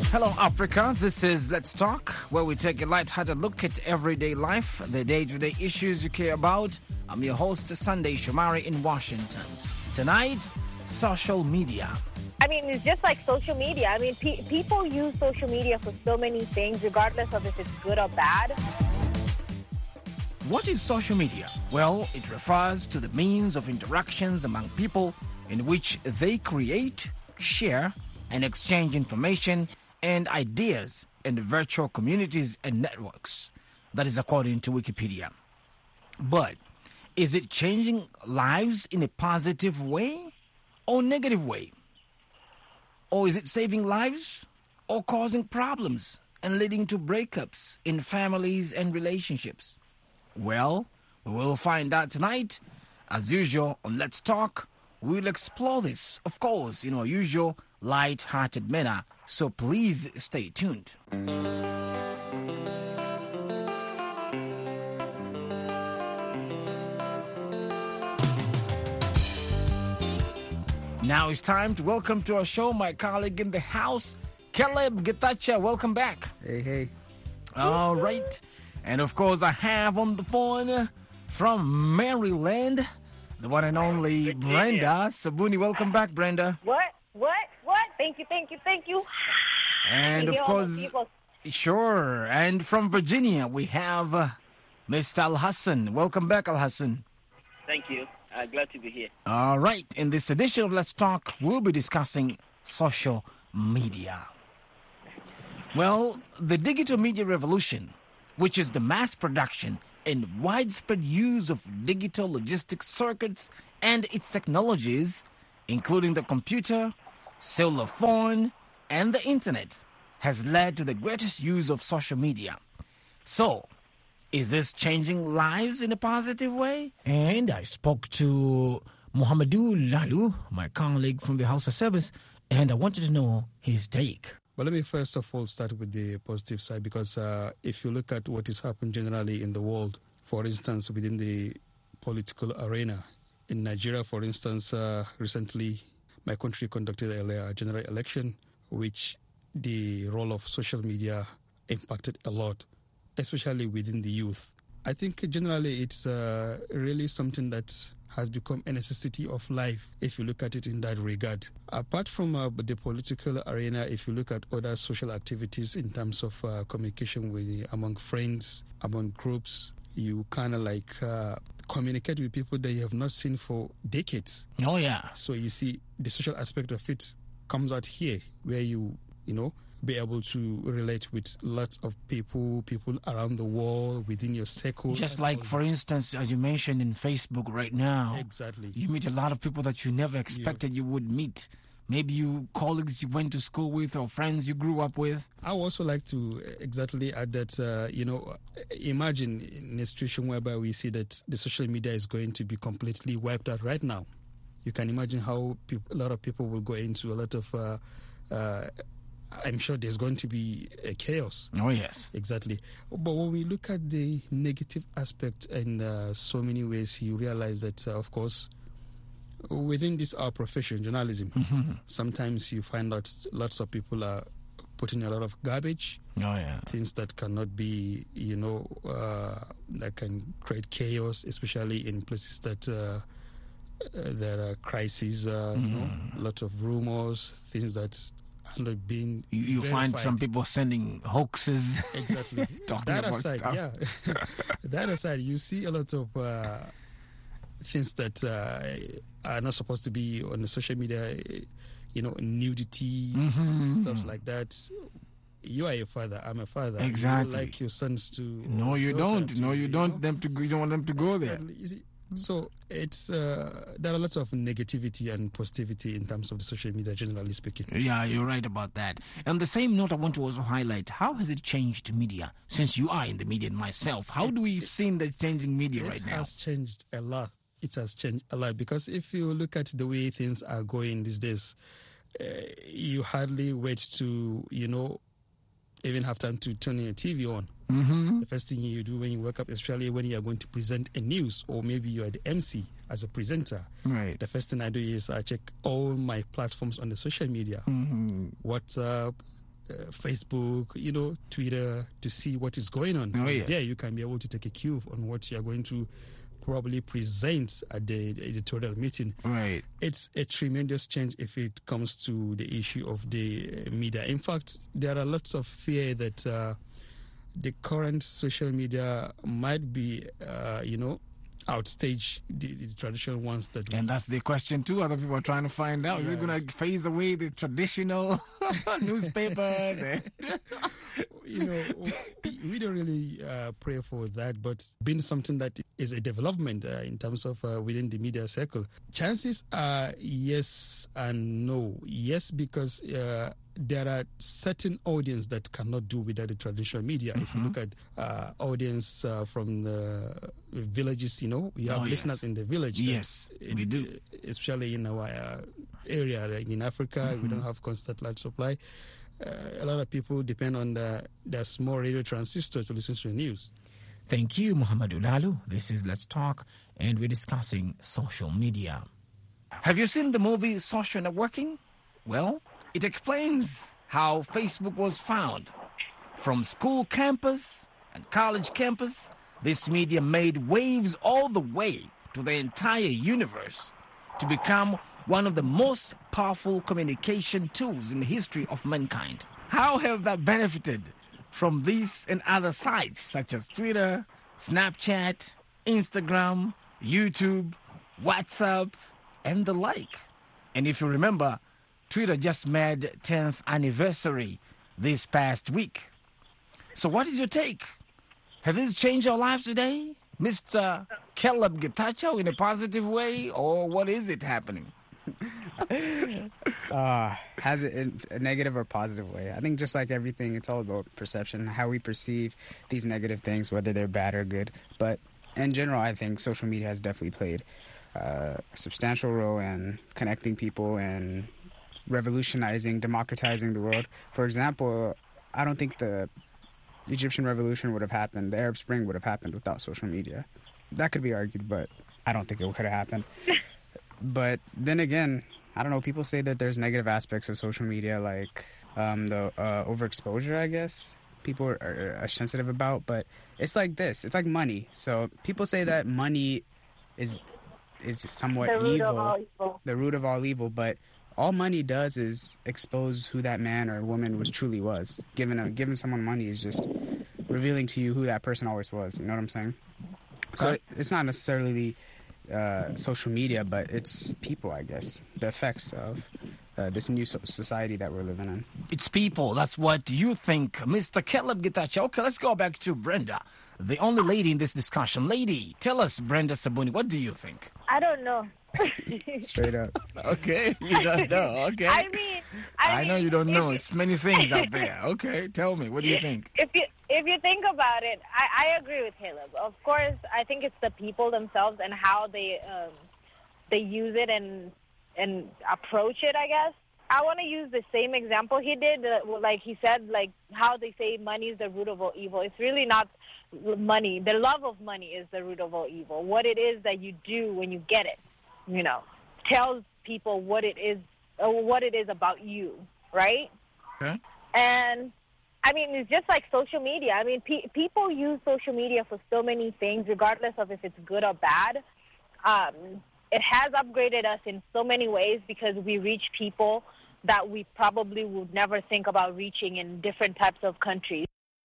Hello, Africa. This is Let's Talk, where we take a light-hearted look at everyday life, the day-to-day issues you care about. I'm your host, Sunday Shomari in Washington. Tonight, social media. I mean, it's just like social media. I mean, people use social media for so many things, regardless of if it's good or bad. What is social media? Well, it refers to the means of interactions among people in which they create, share, and exchange information and ideas in virtual communities and networks. That is according to Wikipedia. But is it changing lives in a positive way or negative way? Or is it saving lives or causing problems and leading to breakups in families and relationships? Well, we will find out tonight. As usual on Let's Talk, we'll explore this, of course, in our usual light-hearted manner. So please stay tuned. Now it's time to welcome to our show my colleague in the house, Caleb Getachew. Welcome back. Hey. All right. And of course, I have on the phone from Maryland, the one and only Brenda Sabuni. Welcome back, Brenda. What? Thank you. And of course, sure. And from Virginia, we have Mr. Al Hassan. Welcome back, Al Hassan. Thank you. Glad to be here. All right. In this edition of Let's Talk, we'll be discussing social media. Well, the digital media revolution, which is the mass production and widespread use of digital logistics circuits and its technologies, including the computer, cellular phone, and the internet, has led to the greatest use of social media. So, is this changing lives in a positive way? And I spoke to Muhammadu Lalu, my colleague from the House of Service, and I wanted to know his take. Well, let me first of all start with the positive side, because if you look at what is happening generally in the world, for instance, within the political arena, in Nigeria, for instance, recently my country conducted a general election, which the role of social media impacted a lot, especially within the youth. I think generally it's really something that has become a necessity of life, if you look at it in that regard. Apart from the political arena, if you look at other social activities in terms of communication among friends, among groups, you kind of like communicate with people that you have not seen for decades. Oh, yeah. So you see the social aspect of it comes out here, where you be able to relate with lots of people around the world, within your circle. Just like, for instance, as you mentioned in Facebook right now. Exactly. You meet a lot of people that you never expected you would meet. Maybe you colleagues you went to school with or friends you grew up with. I would also like to exactly add that, imagine in a situation whereby we see that the social media is going to be completely wiped out right now. You can imagine how a lot of people will go into a lot of... I'm sure there's going to be a chaos. Oh, yes. Exactly. But when we look at the negative aspect in so many ways, you realize that, of course, within this our profession, journalism, sometimes you find out lots of people are putting a lot of garbage. Oh, yeah. Things that cannot be, that can create chaos, especially in places that there are crises, a lot of rumors, things that not being you find some people sending hoaxes. Exactly. That aside, yeah. That aside, you see a lot of things that are not supposed to be on the social media, nudity, stuff like that. You are a father. I'm a father. Exactly. You like your sons to. No, you don't. No, you don't. You don't want them to go there. You see, so it's there are lots of negativity and positivity in terms of the social media, generally speaking. Yeah, you're right about that. On the same note, I want to also highlight, how has it changed media? Since you are in the media and myself, how do we seen the changing media right now? It has changed a lot. It has changed a lot, because if you look at the way things are going these days, you hardly wait to, even have time to turn your TV on. The first thing you do when you wake up, especially when you are going to present a news, or maybe you are the MC as a presenter, right? The first thing I do is I check all my platforms on the social media, WhatsApp, Facebook, Twitter, to see what is going on. Oh, yes. There, you can be able to take a cue on what you're going to probably present at the editorial meeting. Right. It's a tremendous change if it comes to the issue of the media. In fact, there are lots of fear that the current social media might be, outstage the traditional ones that. And that's the question too. Other people are trying to find out: is it going to phase away the traditional newspapers? We don't really pray for that, but being something that is a development in terms of within the media circle, chances are yes and no. Yes, because there are certain audience that cannot do without the traditional media. If you look at audience from the villages, you have listeners in the village. Yes, we do. Especially in our area, like in Africa, we don't have constant light supply. A lot of people depend on the small radio transistor to listen to the news. Thank you, Muhammad Ulalu. This is Let's Talk, and we're discussing social media. Have you seen the movie Social Networking? Well, it explains how Facebook was found. From school campus and college campus, this media made waves all the way to the entire universe to become one of the most powerful communication tools in the history of mankind. How have that benefited from these and other sites such as Twitter, Snapchat, Instagram, YouTube, WhatsApp, and the like? And if you remember, Twitter just made 10th anniversary this past week. So what is your take? Have these changed our lives today, Mr. Caleb Getachew, in a positive way, or what is it happening? Has it in a negative or positive way? I think just like everything, it's all about perception, how we perceive these negative things, whether they're bad or good. But in general, I think social media has definitely played a substantial role in connecting people and revolutionizing, democratizing the world. For example, I don't think the Egyptian revolution would have happened, the Arab Spring would have happened without social media. That could be argued, but I don't think it could have happened. But then again, I don't know, people say that there's negative aspects of social media, like the overexposure, I guess, people are sensitive about. But it's like this, it's like money. So people say that money is somewhat the root of all evil, but all money does is expose who that man or woman truly was. Giving someone money is just revealing to you who that person always was. You know what I'm saying? So it's not necessarily social media, but it's people, I guess. The effects of this new society that we're living in. It's people. That's what you think, Mr. Caleb Getachew. Okay, let's go back to Brenda, the only lady in this discussion. Lady, tell us, Brenda Sabuni, what do you think? I don't know. Straight up. Okay, you don't know. Okay. I know you don't know. It's many things out there. Okay, tell me, what do you think? If you think about it, I agree with Caleb. Of course, I think it's the people themselves and how they use it and approach it, I guess. I want to use the same example he did, like he said, like how they say money is the root of all evil. It's really not money. The love of money is the root of all evil. What it is that you do when you get it, tells people what it is about you, right? Okay. And I mean, it's just like social media. I mean, people use social media for so many things, regardless of if it's good or bad. It has upgraded us in so many ways because we reach people that we probably would never think about reaching in different types of countries.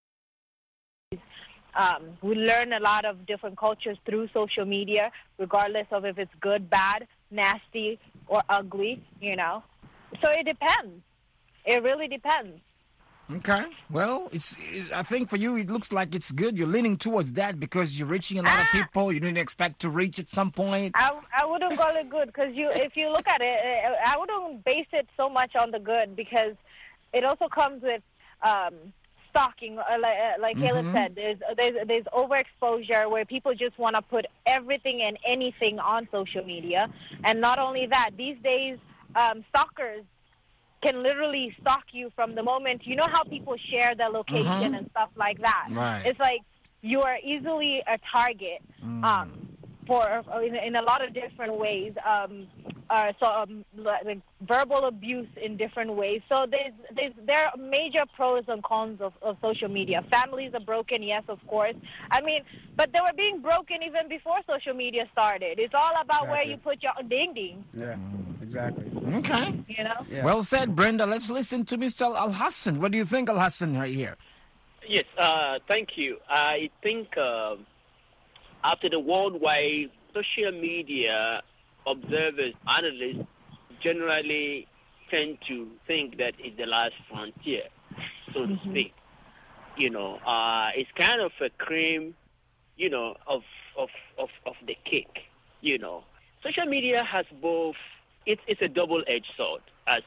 We learn a lot of different cultures through social media, regardless of if it's good, bad, nasty, or ugly, So it depends. It really depends. Okay. Well, I think for you, it looks like it's good. You're leaning towards that because you're reaching a lot of people you didn't expect to reach at some point. I wouldn't call it good because if you look at it, I wouldn't base it so much on the good because it also comes with stalking, like Caleb said. There's overexposure where people just want to put everything and anything on social media. And not only that, these days, stalkers can literally stalk you from the moment, how people share their location and stuff like that. Right. It's like you are easily a target. in a lot of different ways. Like verbal abuse in different ways. So there are major pros and cons of social media. Families are broken, yes, of course. I mean, but they were being broken even before social media started. It's all about where you put your ding-ding. Yeah, exactly. Okay. You know? Yeah. Well said, Brenda. Let's listen to Mr. Al Hassan. What do you think, Al Hassan, right here? Yes, thank you. I think after the worldwide social media, observers, analysts generally tend to think that it's the last frontier, so to speak. You know, it's kind of a cream, you know, of the cake. You know, social media has both. It's a double-edged sword, as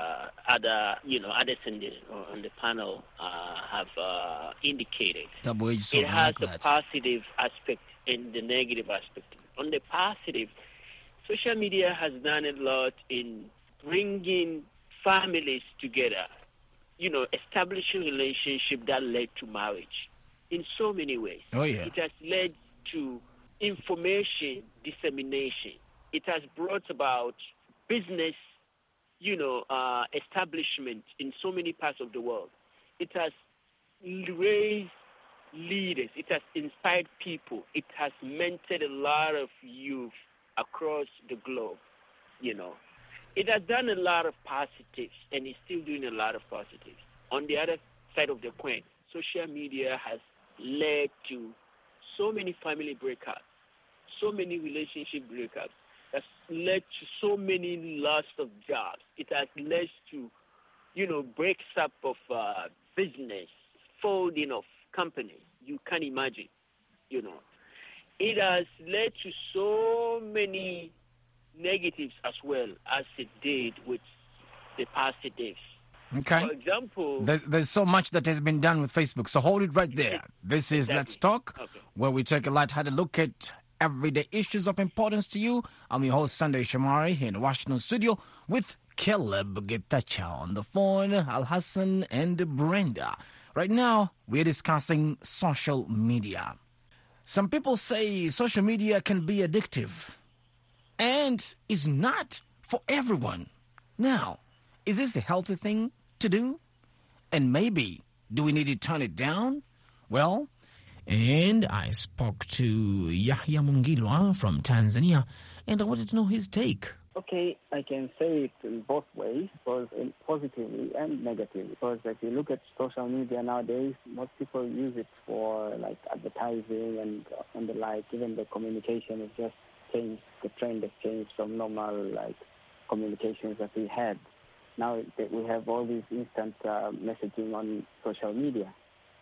others on the panel have indicated. Double-edged sword. It has a positive aspect and the negative aspect. On the positive, social media has done a lot in bringing families together, you know, establishing relationships that led to marriage in so many ways. Oh, yeah. It has led to information dissemination. It has brought about business, you know, establishment in so many parts of the world. It has raised leaders. It has inspired people. It has mentored a lot of youth across the globe, you know. It has done a lot of positives, and it's still doing a lot of positives. On the other side of the coin, social media has led to so many family breakups, so many relationship breakups. Has led to so many loss of jobs. It has led to, you know, breaks up of business, folding of companies. You can't imagine, you know. It has led to so many negatives as well as it did with the positives. Okay. For example, there's so much that has been done with Facebook. So hold it right there. This is Exactly. Let's Talk, Okay. where we take a light-hearted look at everyday issues of importance to you. I'm your host, Sunday Shamari, here in the Washington studio with Caleb Getacha on the phone, Al Hassan and Brenda. Right now, we're discussing social media. Some people say social media can be addictive and is not for everyone. Now, is this a healthy thing to do? And maybe, do we need to turn it down? Well, and I spoke to Yahya Mungilwa from Tanzania, and I wanted to know his take. Okay, I can say it in both ways, both positively and negatively. Because if you look at social media nowadays, most people use it for like advertising and the like. Even the communication has just changed. The trend has changed from normal like communications that we had. Now we have all these instant messaging on social media.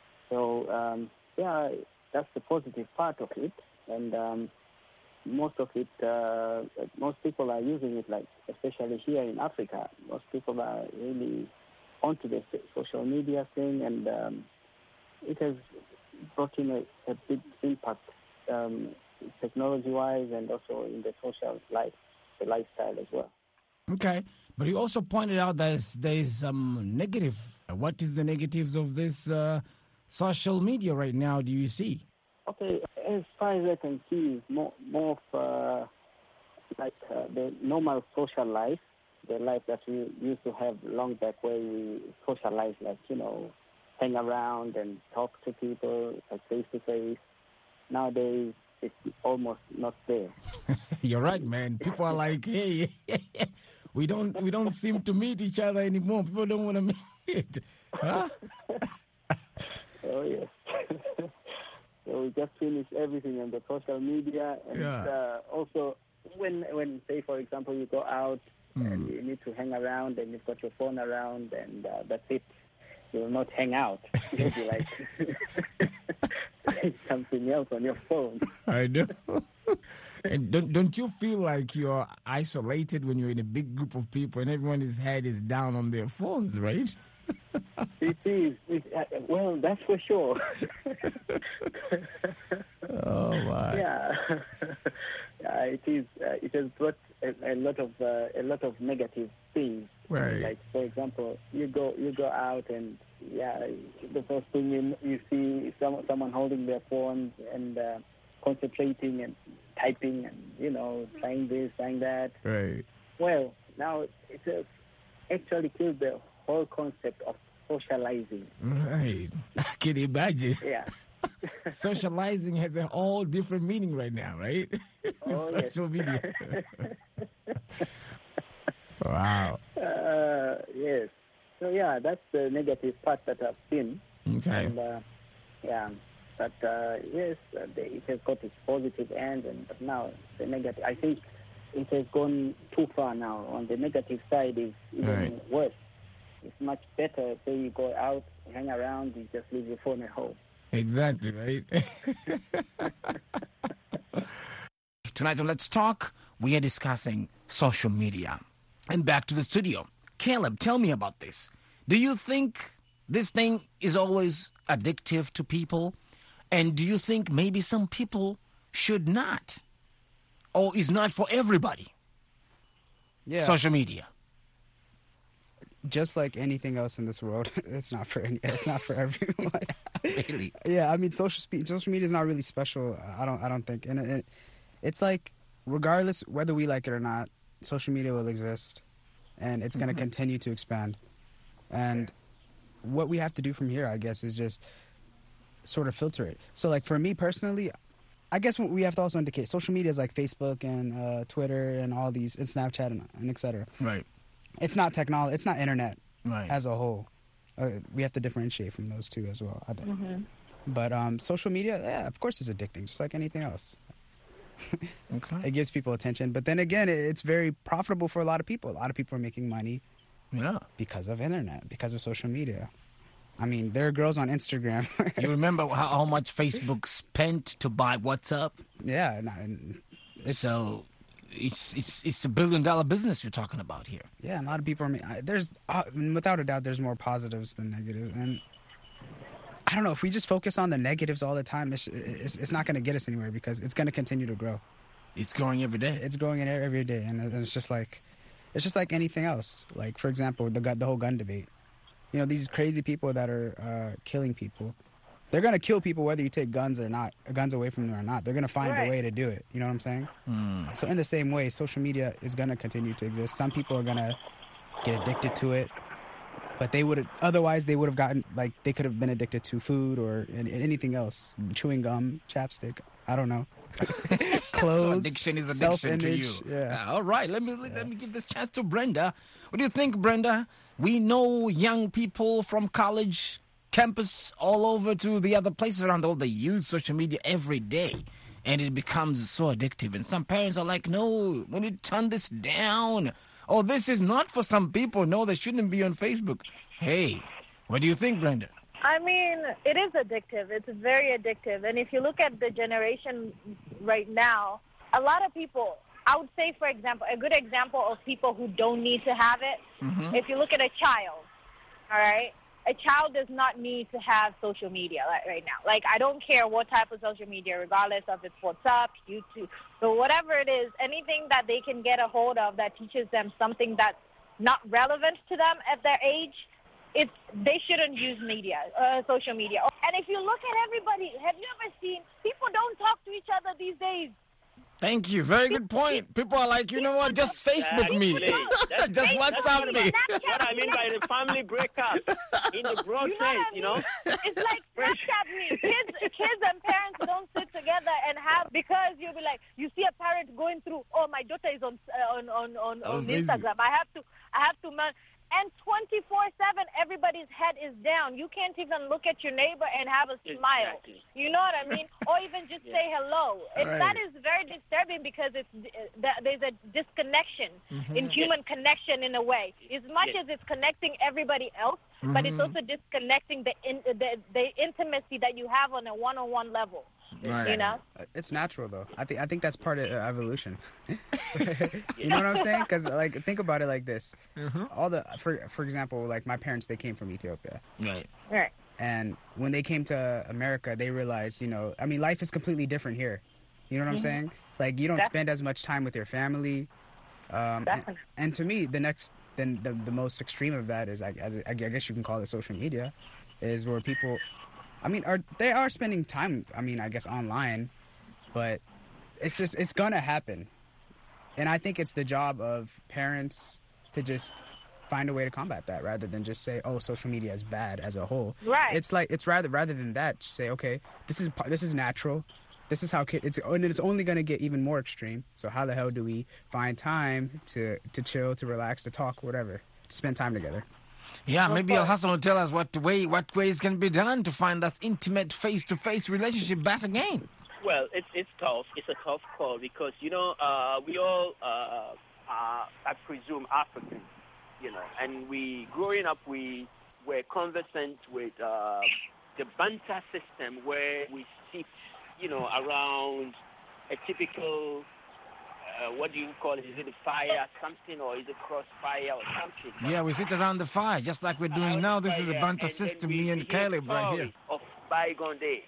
So yeah, that's the positive part of it, and most of it, most people are using it, like especially here in Africa. Most people are really onto the social media thing, and it has brought in a big impact, technology-wise, and also in the social life, the lifestyle as well. Okay, but you also pointed out there's negative. What is the negatives of this social media right now, do you see? Okay, as far as I can see, is more of the normal social life, the life that we used to have long back, where we socialize, like, you know, hang around and talk to people like face to face. Nowadays, it's almost not there. You're right, man. People are like, hey, we don't seem to meet each other anymore. People don't want to meet. Huh? Oh, yes. So we just finish everything on the social media. And also, when, say, for example, you go out and you need to hang around and you've got your phone around and that's it. You will not hang out. You'll be like something else on your phone. I know. And don't you feel like you're isolated when you're in a big group of people and everyone's head is down on their phones, right? It is. Well, that's for sure. Oh my! Yeah, it is. It has brought a lot of negative things. Right. Like, for example, you go out and the first thing you see is someone holding their phones and concentrating, and typing and, trying this, trying that. Right. Well, now it's actually killed the whole concept of socializing. Right. I can imagine. Yeah. Socializing has a whole different meaning right now, right? With social media. Wow. Yes. So, yeah, that's the negative part that I've seen. Okay. And, but yes, it has got its positive end, but now the negative, I think it has gone too far now. On the negative side is even worse. It's much better, say you go out, hang around, you just leave your phone at home. Exactly, right? Tonight on Let's Talk, we are discussing social media. And back to the studio. Caleb, tell me about this. Do you think this thing is always addictive to people? And do you think maybe some people should not? Or is not for everybody? Yeah. Social media. Just like anything else in this world, it's not for everyone. Really? Yeah, I mean, social media is not really special. I don't think, and it's like, regardless whether we like it or not, social media will exist, and it's going to continue to expand. And what we have to do from here, I guess, is just sort of filter it. So, like, for me personally, I guess what we have to also indicate, social media is like Facebook and Twitter and all these, and Snapchat and et cetera. Right. It's not technology. It's not internet Right. as a whole. We have to differentiate from those two as well, I think. Mm-hmm. But social media, yeah, of course, is addicting, just like anything else. Okay. It gives people attention, but then again, it's very profitable for a lot of people. A lot of people are making money Yeah. because of internet, because of social media. I mean, there are girls on Instagram. You remember how much Facebook spent to buy WhatsApp? Yeah, it's It's a $1 billion business you're talking about here. yeah. A lot of people are. There's without a doubt, there's more positives than negatives, and I don't know if we just focus on the negatives all the time, it's not going to get us anywhere because it's going to continue to grow. It's growing every day. It's growing every day, and it's just like anything else. Like, for example, the whole gun debate. You know, these crazy people that are killing people, they're going to kill people whether you take guns away from them or not. They're going to find a way to do it. You know what I'm saying? So in the same way, social media is going to continue to exist. Some people are going to get addicted to it, but they would have gotten, like, they could have been addicted to food or anything else. Chewing gum, chapstick, I don't know. Clothes, so addiction is addiction to you. Yeah. All right, let me give this chance to Brenda. What do you think, Brenda? We know young people from college campus all over to the other places around the world, they use social media every day, and it becomes so addictive. And some parents are like, no, we need to turn this down. Oh, this is not for some people. No, they shouldn't be on Facebook. Hey, what do you think, Brenda? I mean, it is addictive. It's very addictive. And if you look at the generation right now, a lot of people, I would say, for example, a good example of people who don't need to have it, if you look at a child, all right? A child does not need to have social media right now. Like, I don't care what type of social media, regardless of it's WhatsApp, YouTube, so whatever it is, anything that they can get a hold of that teaches them something that's not relevant to them at their age, they shouldn't use social media. And if you look at everybody, have you ever seen, people don't talk to each other these days. Thank you. Very good point. People are like, you know what, just Facebook me. Just WhatsApp me. What I mean by the family breakup in the broad sense, you know? It's like Snapchat me. Kids and parents don't sit together and have, because you'll be like, you see a parent going through, oh, my daughter is on Instagram. I have to man. And 24/7, everybody's head is down. You can't even look at your neighbor and have a smile. Exactly. You know what I mean? Or even just say hello. That is very disturbing because there's a disconnection in human connection in a way. As much as it's connecting everybody else, but it's also disconnecting the intimacy that you have on a one-on-one level. Right. You know? It's natural, though. I think that's part of evolution. You know what I'm saying? Because, like, think about it like this. For example, like, my parents, they came from Ethiopia. Right. Right. And when they came to America, they realized, life is completely different here. You know what I'm saying? Like, you don't spend as much time with your family. And to me, the most extreme of that is, I guess you can call it social media, is where people, they are spending time, I guess, online, but it's gonna happen, and I think it's the job of parents to just find a way to combat that rather than just say, oh, social media is bad as a whole. Right. It's rather than that, just say, okay, this is natural. This is how it's only going to get even more extreme. So how the hell do we find time to chill, to relax, to talk, whatever, to spend time together? Yeah, maybe Al Hassan will tell us what ways can be done to find that intimate face-to-face relationship back again. Well, it's tough. It's a tough call because, we all are, I presume, Africans, and growing up, we were conversant with the Banta system where we sit, around a typical, what do you call it? Is it a fire, something, or is it crossfire or something? Yeah, we sit around the fire, just like we're doing now. This is a Banta system, me and Caleb right here. Of bygone days,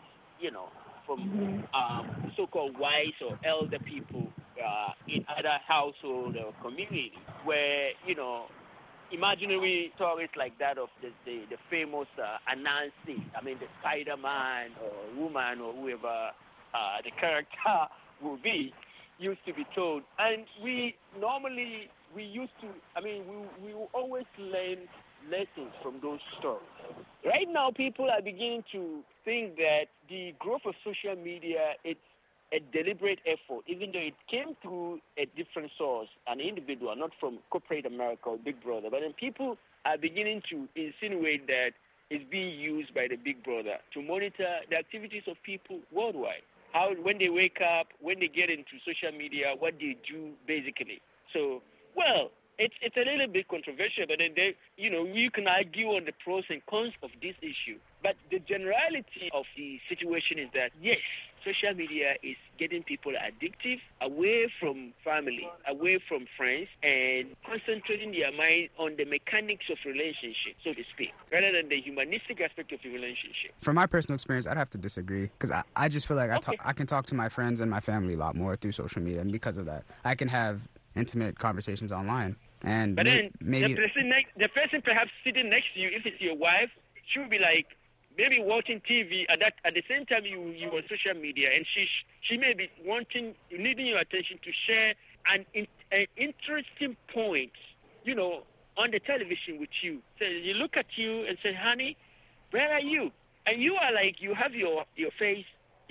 from so-called wise or elder people in other household or communities where, imaginary stories like that of the famous Anansi, the Spider-Man or woman or whoever the character will be, used to be told. And we used to, we will always learn lessons from those stories. Right now, people are beginning to think that the growth of social media, it's a deliberate effort, even though it came through a different source, an individual, not from corporate America or Big Brother. But then people are beginning to insinuate that it's being used by the Big Brother to monitor the activities of people worldwide. How, when they wake up, when they get into social media, what they do, basically. So, well, it's a little bit controversial, but then you can argue on the pros and cons of this issue. But the generality of the situation is that, yes, social media is getting people addictive, away from family, away from friends, and concentrating their mind on the mechanics of relationship, so to speak, rather than the humanistic aspect of the relationship. From my personal experience, I'd have to disagree, because I just feel like I can talk to my friends and my family a lot more through social media, and because of that, I can have intimate conversations online. And but then maybe the person perhaps sitting next to you, if it's your wife, she will be like maybe watching TV at the same time you on social media, and she may be needing your attention to share an interesting point, on the television with you. So you look at you and say, honey, where are you? And you are like, you have your face,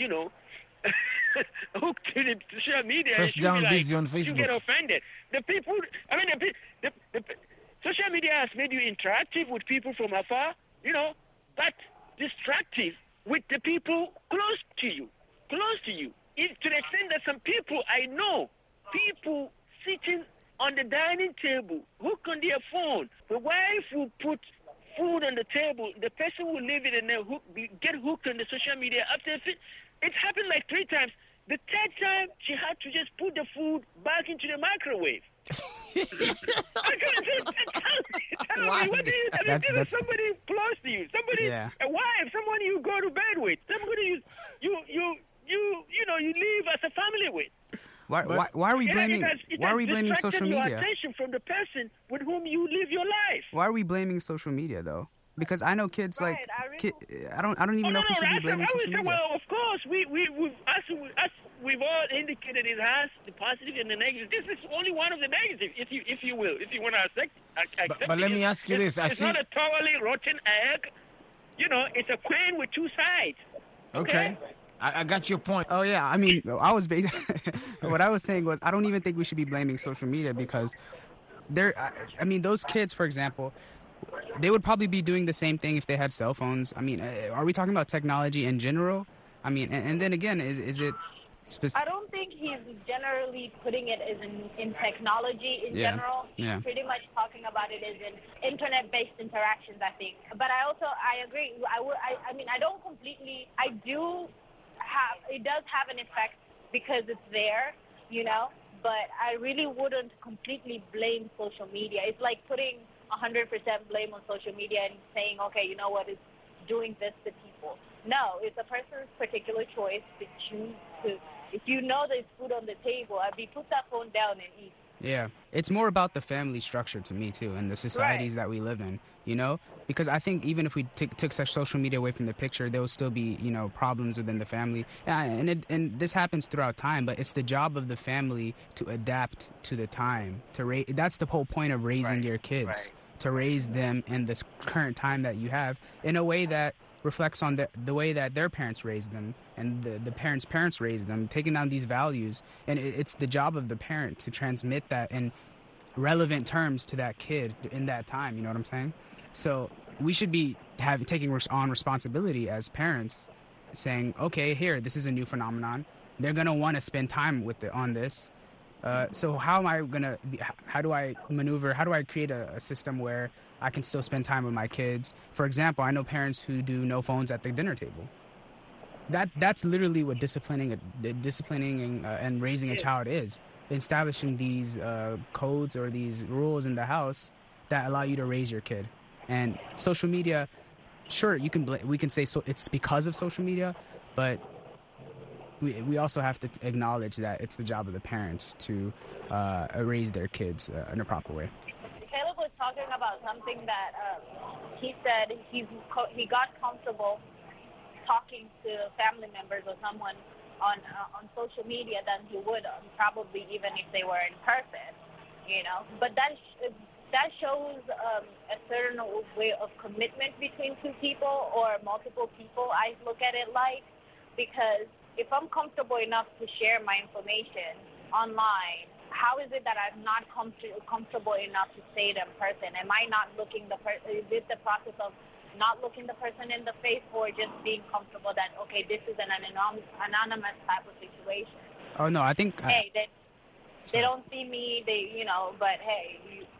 hooked to the social media. First down, busy on Facebook. You get offended. The people, the social media has made you interactive with people from afar, but distractive with the people close to you. To the extent that some people, I know, people sitting on the dining table, hooked on their phone. The wife will put food on the table. The person will leave it and then get hooked on the social media. After it happened like 3 times. The 3rd time, she had to just put the food back into the microwave. I couldn't tell me, what do you that's somebody close to you, somebody, a wife, someone you go to bed with, somebody you live as a family with. Why are we blaming? Why are we blaming social media? Your attention from the person with whom you live your life. Why are we blaming social media though? Because I know kids I don't even know if we should be blaming social media. Well, of course, as we've all indicated, it has the positive and the negative. This is only one of the negatives, if you will, if you want to accept. But let me ask you this: it's not a thoroughly rotten egg. It's a coin with 2 sides. Okay. I got your point. Oh yeah, what I was saying was I don't even think we should be blaming social media because those kids, for example, they would probably be doing the same thing if they had cell phones. Are we talking about technology in general? And then again, is it specific? I don't think he's generally putting it as in technology in general. He's pretty much talking about it as in internet-based interactions, I think. But I agree. I don't completely. It does have an effect because it's there, but I really wouldn't completely blame social media. It's like putting 100% blame on social media and saying, okay, you know what, it's doing this to people. No, it's a person's particular choice to choose to. If you know there's food on the table, put that phone down and eat. Yeah, it's more about the family structure to me too, and the societies that we live in. You know, because I think even if we took such social media away from the picture, there will still be problems within the family, and this happens throughout time. But it's the job of the family to adapt to the time. That's the whole point of raising your kids, to raise them in this current time that you have in a way that reflects on the way that their parents raised them and the parents raised them, taking down these values. And it's the job of the parent to transmit that in relevant terms to that kid in that time. You know what I'm saying? So we should be taking on responsibility as parents, saying, okay, here, this is a new phenomenon. They're going to want to spend time on this. So how do I maneuver? How do I create a system where I can still spend time with my kids? For example, I know parents who do no phones at the dinner table. That's literally what disciplining and raising a child is. Establishing these codes or these rules in the house that allow you to raise your kid. And social media, sure, we can say it's because of social media, but we also have to acknowledge that it's the job of the parents to raise their kids in a proper way. Caleb was talking about something that he said he got comfortable talking to family members or someone on social media than he would probably even if they were in person, But that shows a certain way of commitment between two people or multiple people. I look at it like, because if I'm comfortable enough to share my information online, how is it that I'm not comfortable enough to say it in person? Am I not looking is it the process of not looking the person in the face, or just being comfortable that, okay, this is an anonymous type of situation? Oh, no, I think... Hey, they don't see me, but hey,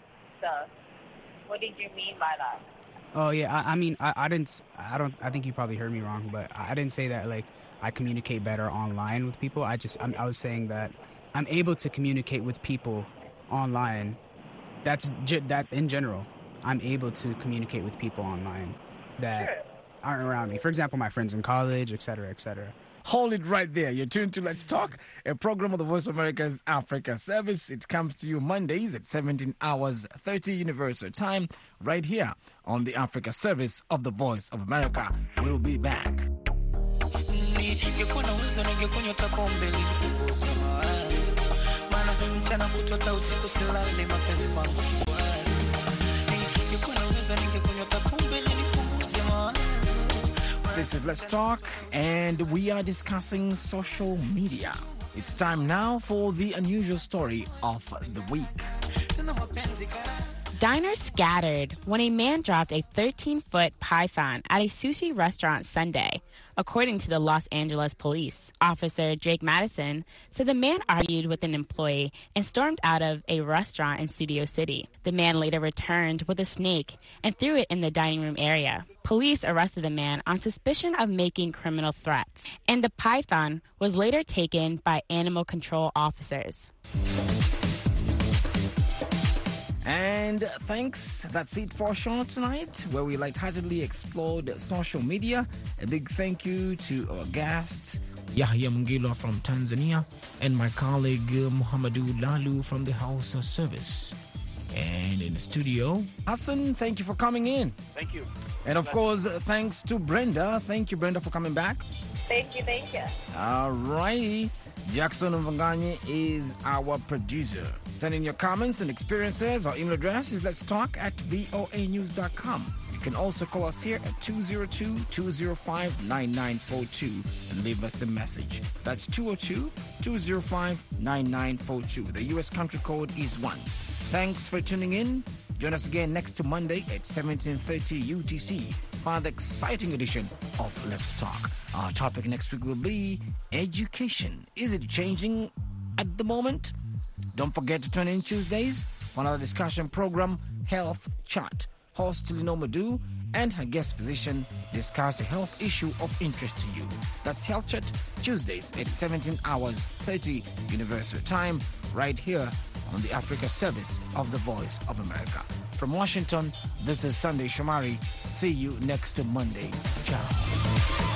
what did you mean by that? Oh, yeah, I think you probably heard me wrong, but I didn't say that, like, I communicate better online with people. I was saying that I'm able to communicate with people online. That in general, I'm able to communicate with people online that aren't around me. For example, my friends in college, et cetera, et cetera. Hold it right there. You're tuned to Let's Talk, a program of the Voice of America's Africa Service. It comes to you Mondays at 17 hours 30 Universal Time, right here on the Africa Service of the Voice of America. We'll be back. This is Let's Talk, and we are discussing social media. It's time now for the unusual story of the week. Diners scattered when a man dropped a 13-foot python at a sushi restaurant Sunday, according to the Los Angeles police. Officer Drake Madison said the man argued with an employee and stormed out of a restaurant in Studio City. The man later returned with a snake and threw it in the dining room area. Police arrested the man on suspicion of making criminal threats, and the python was later taken by animal control officers. And thanks. That's it for Show Tonight, where we lightheartedly explored social media. A big thank you to our guest, Yahya Mungilo from Tanzania, and my colleague, Muhammadu Lalu from the House Service. And in the studio, Hassan, thank you for coming in. Thank you. And of course, thanks to Brenda. Thank you, Brenda, for coming back. Thank you. All righty. Jackson Mvanganye is our producer. Send in your comments and experiences. Our email address is letstalk@voanews.com. You can also call us here at 202-205-9942 and leave us a message. That's 202-205-9942. The U.S. country code is 1. Thanks for tuning in. Join us again next Monday at 17:30 UTC for the exciting edition of Let's Talk. Our topic next week will be education. Is it changing at the moment? Don't forget to tune in Tuesdays for another discussion program, Health Chat. Host Lino Madu and her guest physician discuss a health issue of interest to you. That's Health Chat, Tuesdays at 17 hours 30 Universal Time, right here on the Africa Service of the Voice of America. From Washington, this is Sunday Shomari. See you next Monday. Ciao.